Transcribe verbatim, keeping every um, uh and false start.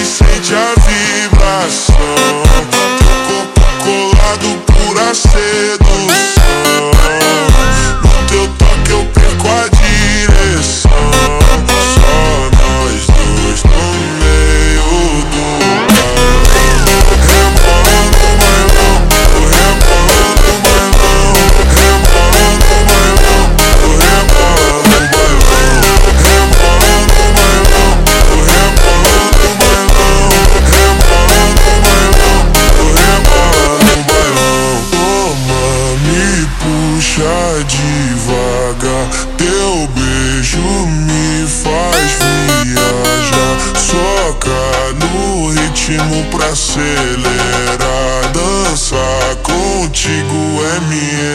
sente a vibração. Teu corpo colado, pura sedução. No teu toque eu perco a direção. Só nós dois no meio do bailão. Rebola no bailão, o rebola no bailão. Rebola no bailão, o rebola no bailão. Rebola no bailão, o rebola no bailão. Rebola no bailão, o rebola no bailão. Toma, me puxa devagar. Teu beijo me faz viajar. Soca no ritmo pra acelerar. Dançar contigo é minha